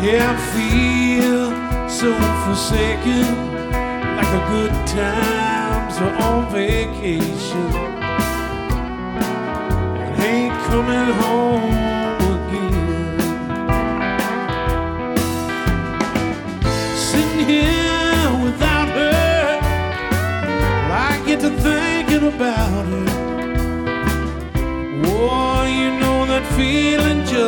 Yeah, I feel so forsaken, like the good times are on vacation. And ain't coming home